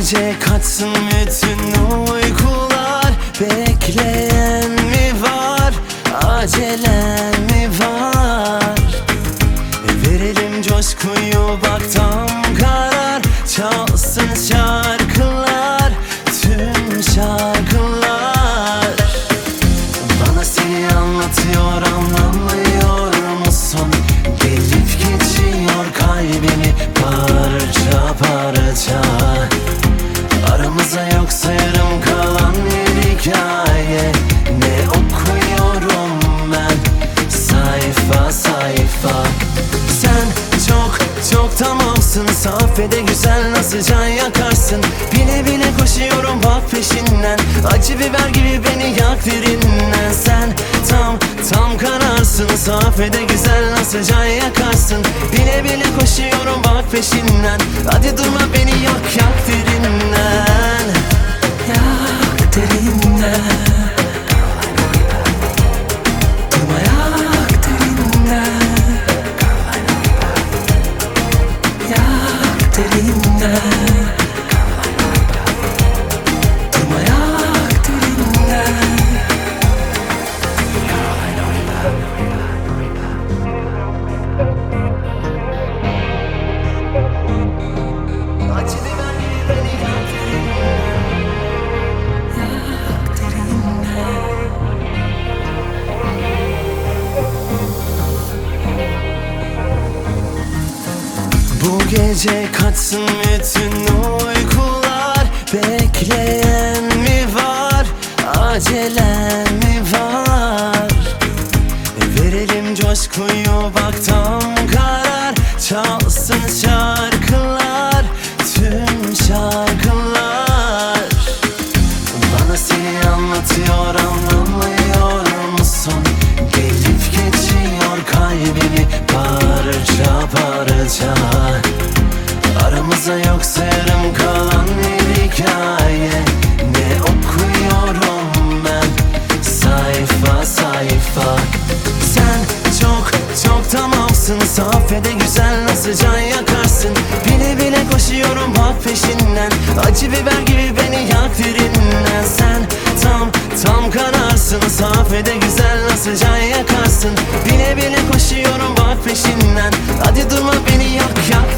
gece kaçsın bütün uykular, bekleyen mi var, acelen mi var? Verelim coşkuyu, bak tam karar, çalsın şarkılar, tüm şarkılar. Bana seni anlatıyor, anlamıyor musun? Gelip geçiyor kalbimi parça parça. Aramıza yoksa yarım kalan bir hikaye, ne okuyorum ben sayfa sayfa. Sen çok tamamsın, saf ve de güzel, nasıl can yakarsın. Bile bile koşuyorum bak peşinden, acı biber gibi beni yak derinden. Sen tam kararsın, saf ve de güzel, nasıl can yakarsın. Bile bile koşuyorum bak peşinden, hadi durma beni yak derinden. Yak derinden. Durma yak derinden. Yak derinden. Durma yak derinden. Acı biber gibi beni yak derinden. Yak derinden. Bu gece kaçsın bütün uykular, bekleyen mi var, acelen mi var? Verelim coşkuyu, bak tam karar, çalsın şarkılar, tüm şarkılar. Bana seni anlatıyor, anlamıyor musun? Gelip geçiyor kalbimi parça parça. Aramıza yoksa yarım kalan bir hikaye, ne okuyorum ben sayfa sayfa. Sen çok tamamsın, saf ve de güzel, nasıl can yakarsın. Bile bile koşuyorum bak peşinden, acı biber gibi beni yak derinden. Sen tam kararsın, saf ve de güzel, nasıl can yakarsın. Bile bile koşuyorum bak peşinden, hadi durma beni yak